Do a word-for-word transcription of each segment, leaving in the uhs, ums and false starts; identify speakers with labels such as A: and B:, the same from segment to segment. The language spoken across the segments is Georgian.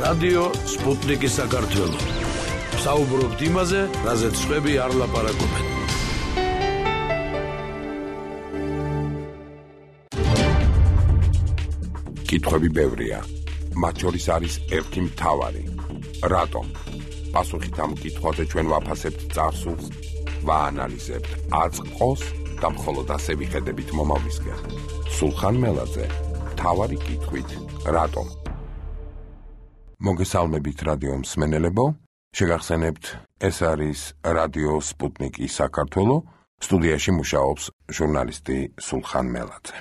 A: რადიო სპუტნიკი საქართველო. საუბრობთ იმაზე, რაზეც სხვები არ ლაპარაკობენ.
B: კითხვები ბევრია. მათ შორის არის ერთი მთავარი. რატომ? პასუხით ამ კითხვაზე ჩვენ ვაფასებთ წარსულს, ვაანალიზებთ აწყოს და მხოლოდ ასე ვიხედებით მომავლისკენ. სულხან მელაძე, მთავარი კითხვით, რატომ? მოგესალმებით რადიო მსმენელებო, შეგახსენებთ, ეს არის რადიო სპუტნიკი საქართველო, სტუდიაში მუშაობს ჟურნალისტი სულხან მელაძე.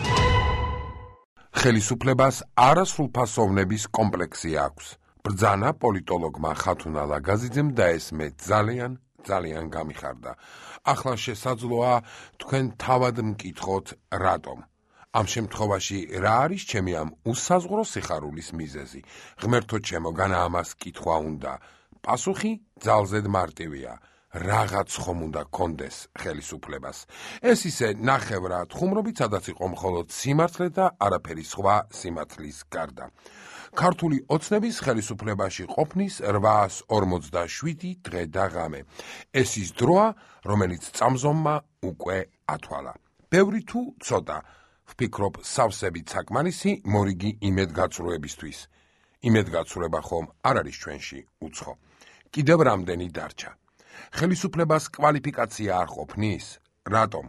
B: ხელისუფლებას არასრულფასოვნების კომპლექსი აქვს. ბრძანა პოლიტოლოგმა ხათუნა ლაგაზიძემ დაესმე ძალიან, ძალიან გამიხარდა. ახლა შესაძლოა თქვენ თავად მკითხოთ რატომ. ამ შემთხვევაში რა არის ჩემი ამ უსაზღვრო სიხარულის მიზეზი? ღმერთო ჩემო, განა ამას კითხვა უნდა. პასუხი ძალზედ მარტივია. რაღაც ხომ უნდა კონდეს ხელისუფლებას. ეს ისე ნახევრად ხუმრობით, სადაც იყო მხოლოდ სიმართლე და არაფერი სხვა სიმართლის გარდა. ქართული ოცნების ხელისუფლებაში ყოფნის რვაას ორმოცდაშვიდი დღე და ღამე. ეს ის დროა, რომელიც წამზომმა უკვე ათვალა. ბევრი თუ ცოტა, ვფიქრობ სავსებით საკმარისი მორიგი იმედგაცრუებისთვის. იმედგაცრუება ხომ არ არის ჩვენში უცხო. კიდევ რამდენი დარჩა? ხელისუფლებას კვალიფიკაცია არ ყოფნის? რატომ?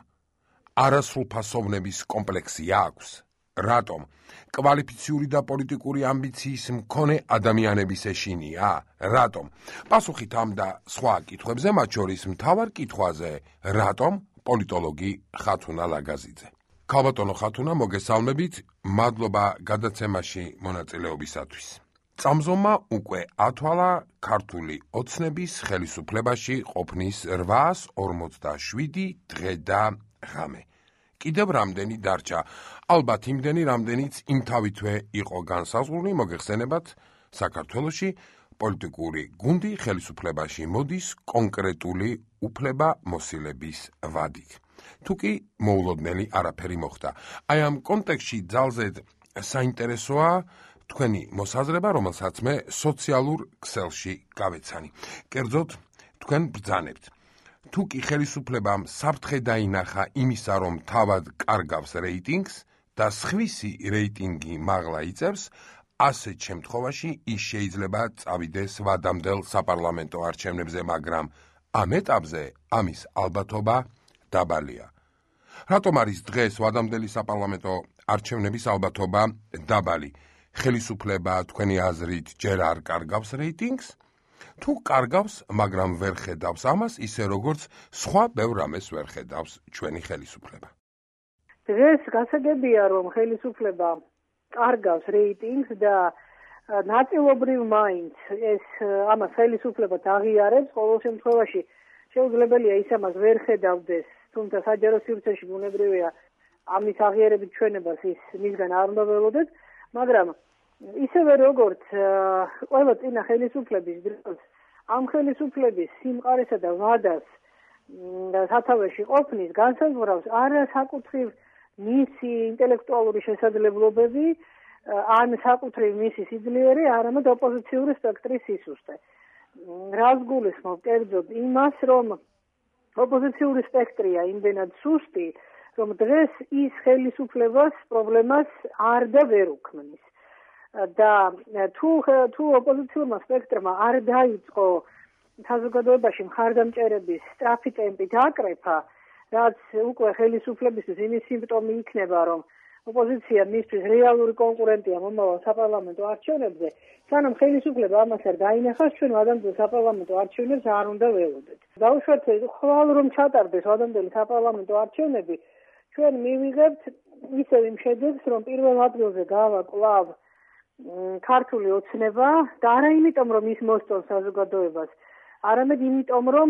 B: არასრულფასოვნების კომპლექსი აქვს? რატომ? კვალიფიციური და პოლიტიკური ამბიციის მქონე ადამიანების ეშინია? რატომ? პასუხით ამ და სხვა კითხვებზე, მათ შორის მთავარ კითხვაზე, რატომ? პოლიტოლოგი ხათუნა ლაგაზიძე. ქალბატონო ხათუნა, მოგესალმებით, მადლობა გადაცემაში მონაწილეობისათვის. წამზომმა უკვე ათვალა ქართული ოცნების ხელისუფლებაში ყოფნის რვაას ორმოცდაშვიდი დღე და ღამე. კიდევ რამდენი დარჩა? ალბათ იმდენი, რამდენიც იმთავითვე იყო განსაზღვრული, მოგეხსენებათ, საქართველოში პოლიტიკური გუნდი ხელისუფლებაში მოდის კონკრეტული უფლება-მოსილების ვადით. თუკი მოულოდნელი არაფერი მოხდა. აი ამ კონტექსტში ძალზედ საინტერესოა თქვენი მოსაზრება, რომელსაც მე სოციალურ ქსელში გავეცანი. კერძოდ, თქვენ ბრძანებთ. თუკი ხელისუფლებამ საფრთხე დაინახა იმისა, რომ თავად კარგავს რეიტინგს და სხვისი რეიტინგი მაღლა იწევს, ასეთ შემთხვევაში ის შეიძლება წავიდეს ვადამდელ საპარლამენტო არჩევნებზე, მაგრამ ამ ეტაპზე ამის ალბათობა დაბალია. რატომ არის დღეს ვადამდელი საპარლამენტო არჩევნების ალბათობა დაბალი? ხელისუფლება თქვენი აზრით ჯერ არ კარგავს რეიტინგს? თუ კარგავს, მაგრამ ვერ ხედავს ამას, ისე როგორც სხვა ბევრ რამეს ვერ ხედავს ჩვენი ხელისუფლება.
C: დღეს გასაგებია, რომ ხელისუფლება კარგავს რეიტინგს და ნაწილობრივ მაინც ეს ამას ხელისუფლება აღიარებს, ყოველ შემთხვევაში შეუძლებელია ის ამას ვერ ხედავდეს, თუმცა საჯარო სივრცეში ბუნებრივია ამის აღიარებით ჩვენებას ის მისგან არ უნდა ველოდეთ, მაგრამ ისევე როგორც ყველა წინა ხელისუფლების დროს ამ ხელისუფლების სიმყარესა და ვადას სათავეში ყოფნის განსაზღვრავს არა საკუთრივ მისი ინტელექტუალური შესაძლებლობები ან საკუთრივ მისი სიძლიერე, არამედ ოპოზიციური სპექტრის სისუსტე. რას გულისხმობ კერძოდ იმას, რომ ოპოზიციური სპექტრია იმდენად სუსტი, რომ დღეს ის ხელისუფლებას პრობლემას არ და ვერ უქმნის. და თუ თუ ოპოზიციურმა სპექტრმა არ დაიწყო საზოგადოებაში მხარდამჭერების სწრაფი ტემპით აკრეფა, რაც უკვე ხელისუფლებისთვის იმის სიმპტომი იქნება, რომ ოპოზიცია მისთვის რეალური კონკურენტია მომავალ საპარლამენტო არჩევნებზე, სანამ ხელისუფლება ამას არ დაინახავს, ჩვენ ვადამდელ საპარლამენტო არჩევნებს არ უნდა ველოდეთ. დავუშვათ, ხვალ რომ ჩატარდეს ვადამდელი საპარლამენტო არჩევნები, ჩვენ მივიღებთ ისევ იმ შედეგს, რომ პირველ ადგილზე გავა კვლავ ქართული ოცნება და არა იმიტომ, რომ ის მოსწონს საზოგადოებას, არამედ იმიტომ, რომ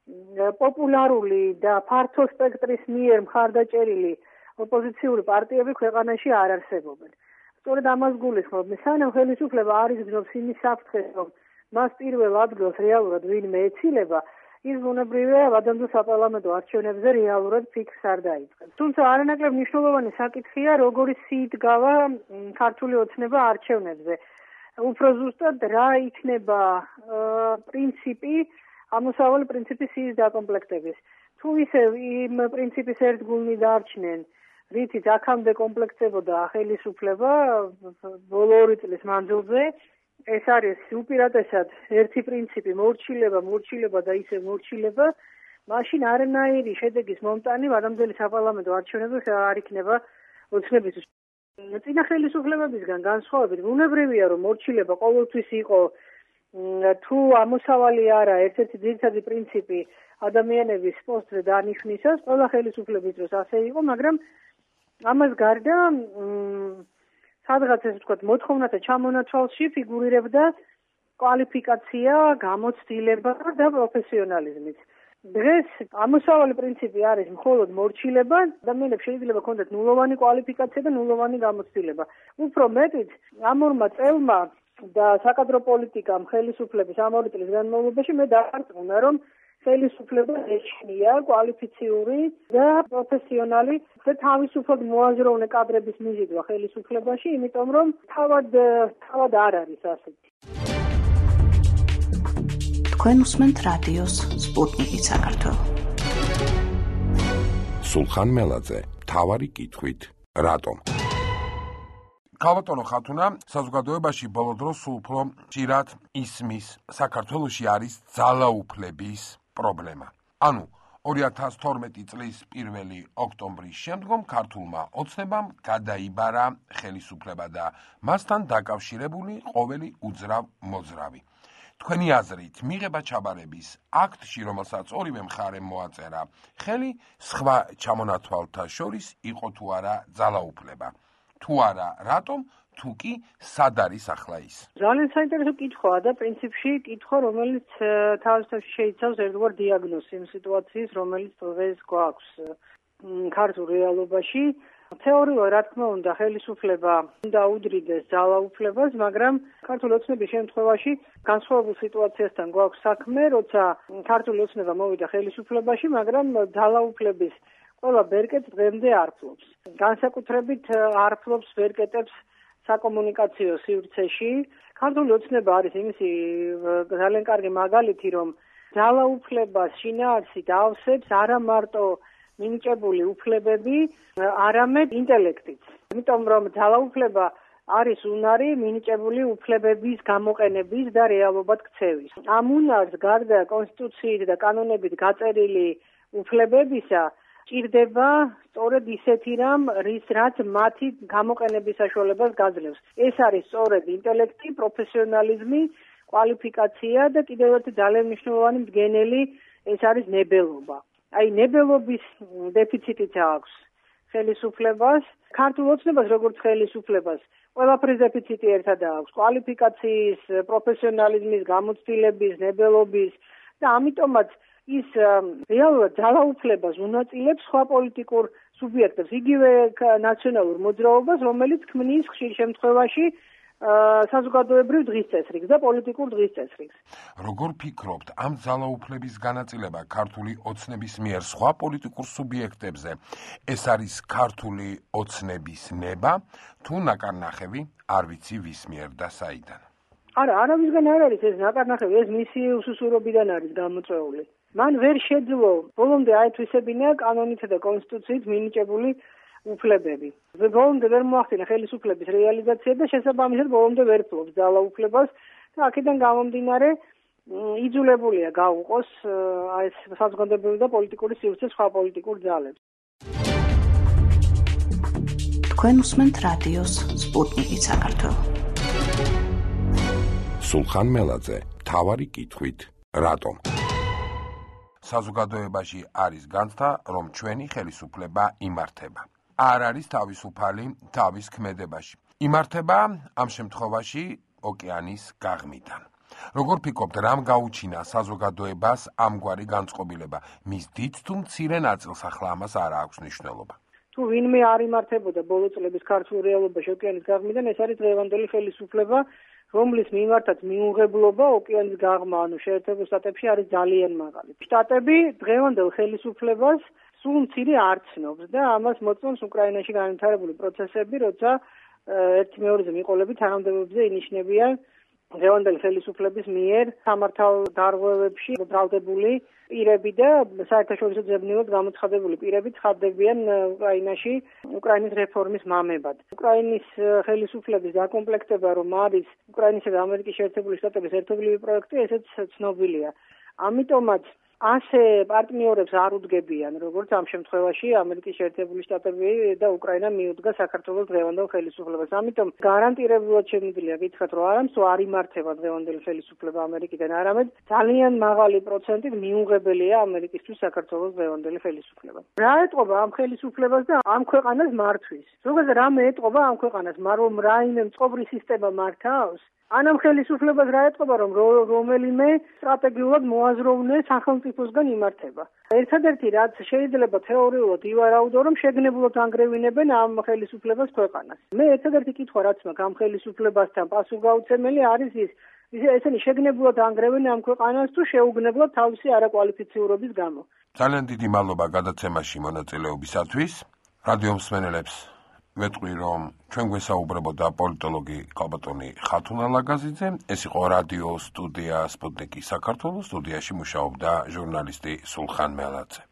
C: პოპულარული და ფართო სპექტრის მიერ მხარდაჭერილი ოპოზიციური პარტიები ქვეყანაში არ არსებობენ. სწორედ ამას გულისხმობ, სანამ ხელისუფლება არ იგრძნობს იმის საფრთხეს, რომ მას პირველ ადგილს რეალურად ვინმე ეცილება, ის ბუნებრივია ვადამდელ საპარლამენტო არჩევნებზე რეალურად ფიქრს არ დაიწყებს. თუმცა არანაკლებ მნიშვნელოვანი საკითხია, როგორი სიით გავა ქართული ოცნება არჩევნებზე. უფრო ზუსტად რა იქნება პრინციპი, ამოსავალი პრინციპის ის დაკომპლექტების. თუ ისე იმ პრინციპის ერთგულნი დარჩნენ, რითიც აქამდე კომპლექტებოდა ხელისუფლება ბოლო ორი წლის მანძილზე, ეს არის უპირატესად ერთი პრინციპი მორჩილება, მორჩილება და ისე მორჩილება, მაშინ არანაირი შედეგის მომტანი მადამდელი საპარლამენტო არჩევნებზე არ იქნება ოცნებისთვის. წინა ხელისუფლებებისგან განსხვავებით, ბუნებრივია, რომ მორჩილება ყოველთვის იყო თუ ამოსავალი არა ერთ-ერთი ძირითადი პრინციპი ადამიანების პოსტზე დანიშვნისას, ყველა ხელისუფლების დროს ასე იყო, მაგრამ ამას გარდა სადღაც ესე ვთქვათ, მოთხოვნათა ჩამონათვალში ფიგურირებდა კვალიფიკაცია, გამოცდილება და პროფესიონალიზმიც. დღეს ამოსავალი პრინციპი არის მხოლოდ მორჩილება, ადამიანებს შეიძლება ჰქონდეთ ნულოვანი კვალიფიკაცია და ნულოვანი გამოცდილება. უფრო მეტიც, ამ ორმა წელმა და საკადრო პოლიტიკამ ხელისუფლების ამ ორი წლის განმავლობაში მე დავარწმუნა, რომ ხელისუფლება ეჩნია კვალიფიციური და პროფესიონალი და თავისუფლად მოაზროვნე კადრების მიზიდვა ხელისუფლებაში, იმიტომ რომ თავად თავად არ არის ასეთი.
D: თქვენ უსმენთ რადიოს სპუტნიკი საქართველო.
B: სულხან მელაძე, მთავარი კითხვით, რატომ? ქალბატონო ხათუნა, საზოგადოებაში ბოლო დროს სულ უფრო ხშირად ისმის საქართველოში არის ძალაუფლების პრობლემა. ანუ ორი ათას თორმეტი წლის პირველი ოქტომბრის შემდგომ ქართულმა ოცნებამ გადაიბარა ხელისუფლება და მასთან დაკავშირებული ყოველი უძრავ მოძრავი. თქვენი აზრით, მიღება ჩაბარების აქტში, რომელსაც ორივე მხარემ მოაწერა ხელი, სხვა ჩამონათვალთა შორის იყო თუ არა ძალაუფლება? თუ არა, რატომ? თუ კი, სად არის ახლა ის?
C: ძალიან საინტერესო კითხვაა და პრინციპში კითხვა, რომელიც თავისთავად შეიცავს ერთგვარ დიაგნოზს იმ სიტუაციის, რომელიც დღეს გვაქვს ქართულ რეალობაში. თეორიულად, რა თქმა უნდა, ხელისუფლება უნდა უდრიდეს ძალაუფლებას, მაგრამ ქართული ოცნების შემთხვევაში განსხვავებულ სიტუაციასთან გვაქვს საქმე, როცა ქართული ოცნება მოვიდა ხელისუფლებაში, მაგრამ ძალაუფლების ყველა ბერკეტს დღემდე არ ფლობს. განსაკუთრებით არ ფლობს ბერკეტებს საკომუნიკაციო სივრცეში. ქართული ოცნება არის იმისი ძალიან კარგი მაგალითი, რომ ძალაუფლებას შინაარსით ავსებს არა მარტო მინიჭებული უფლებები, არამედ ინტელექტიც. იმიტომ რომ ძალაუფლება არის უნარი მინიჭებული უფლებების გამოყენების და რეალობად ქცევის. ამ უნარს გარდა კონსტიტუციით და კანონებით გაწერილი უფლებებისა ჭირდება სწორედ ისეთი რამ, რის რაც მათი გამოყენების საშუალებას გაძლევს. ეს არის სწორედ ინტელექტი, პროფესიონალიზმი, კვალიფიკაცია და კიდევ ერთი ძალიან მნიშვნელოვანი მდგენელი, ეს არის ნებელობა. აი ნებელობის დეფიციტიც აქვს ხელისუფლებას, ქართულ ოცნებას როგორც ხელისუფლებას, ყველაფრის დეფიციტი ერთად აქვს, კვალიფიკაციის, პროფესიონალიზმის, გამოცდილების, ნებელობის და ამიტომაც ის რეალურად ძალაუფლებას უნაწილებს სხვა პოლიტიკურ სუბიექტებს, იგივე ნაციონალურ მოძრაობას, რომელიც ქმნის ხშირ შემთხვევაში საზოგადოებრივ დღის წესრიგს და პოლიტიკურ დღის წესრიგს.
B: როგორ ფიქრობთ, ამ ძალაუფლების განაწილება ქართული ოცნების მიერ სხვა პოლიტიკურ სუბიექტებზე ეს არის ქართული ოცნების ნება, თუ ნაკარნახევი არ ვიცი ვის მიერ და საიდან?
C: არა, არავისგან არ არის ეს ნაკარნახევი, ეს მისი უსუსურობიდან არის გამოწვეული. მან ვერ შეძლო ბოლომდე აითვისებინა კანონით და კონსტიტუციით მინიჭებული უფლებები. ბოლომდე ვერ მოახდინა ხელისუფლების რეალიზაცია და შესაბამისად ბოლომდე ვერ ფლობს ძალაუფლებას და აქედან გამომდინარე იძულებულია გაუყოს ეს საზოგადოებრივი და პოლიტიკური სივრცე სხვა პოლიტიკურ ძალებს.
D: თქვენ უსმენთ რადიოს სპუტნიკი საქართველო.
B: სულხან მელაძე, მთავარი კითხვით, რატომ? საზოგადოებაში არის განცდა, რომ ჩვენი ხელისუფლება იმართება. არ არის თავისუფალი თავის ქმედებაში. იმართება ამ შემთხვევაში ოკეანის გაღმიდან. როგორ ფიქრობთ, რამ გაუჩინა საზოგადოებას ამგვარი განწყობილება? მის დიდ თუ მცირე ნაწილს ახლა ამას არ აქვს მნიშვნელობა.
C: თუ ვინმე არ იმართებოდა ბოლო წლების ქართულ რეალობაში ოკეანის გაღმიდან, ეს არის დღევანდელი ხელისუფლება, რომლის მიმართაც მიუღებლობა ოკეანის გაღმა, ანუ შეერთებულ შტატებში არის ძალიან მაღალი. შტატები დღევანდელ ხელისუფლებას სულ მცირე არ ცნობს და ამას მოწმობს უკრაინაში განვითარებული პროცესები, როცა ერთი მეორეზე მიყოლები თანამდებობებზე ინიშნებიან დღევანდელი ხელისუფლების მიერ სამართალ დარღვევებში ბრალდებული პირები და საერთაშორისო ძებნელად გამოცხადებული პირები ცხადდებიან უკრაინაში უკრაინის რეფორმის მამებად. უკრაინის ხელისუფლების დაკომპლექტება რომ არის უკრაინისა და ამერიკის შეერთებული შტატების ერთობლივი პროექტი, ესეც ცნობილია. ამიტომაც ასე პარტნიორებს არ უდგებიან, როგორც ამ შემთხვევაში ამერიკის შეერთებული შტატები და უკრაინა მიუდგა საქართველოს დღევანდელ ხელისუფლებას. ამიტომ გარანტირებულად შემიძლია გითხრათ, რომ არამსო არ იმართება დღევანდელი ხელისუფლება ამერიკიდან, არამედ ძალიან მაღალი პროცენტით მიუღებელია ამერიკისთვის საქართველოს დღევანდელი ხელისუფლება. რა ეტყობა ამ ხელისუფლებას და ამ ქვეყანას მართვის? ზოგადად რამე ეტყობა ამ ქვეყანას, მაგრამ რაიმე მწყობრი სისტემა მართავს? ან ამ ხელისუფლებას რა ეტყობა, რომ რომელიმე სტრატეგიულად მოაზროვნე სახელმწიფოსგან იმართება. ერთადერთი რაც შეიძლება თეორიულად ივარაუდო, რომ შეგნებულად ანგრევინებენ ამ ხელისუფლებას ქვეყანას. მე ერთადერთი კითხვა რაც მაქვს ამ ხელისუფლებასთან პასუხგაუცემელი არის ის, ესენი შეგნებულად ანგრევენ ამ ქვეყანას თუ შეუგნებლად თავისი არაკვალიფიციურობის გამო.
B: ძალიან დიდი მადლობა გადაცემაში მონაწილეობისათვის. რადიო მსმენელებს ვეტყვი, რომ ჩვენ გვესაუბრებოდა პოლიტოლოგი კალბატონი ხათუნა ლაგაზიძე. ეს იყო რადიო სტუდია სპუტნიკი საქართველოს, სტუდიაში მუშაობდა ჟურნალისტი სულხან მელაძე.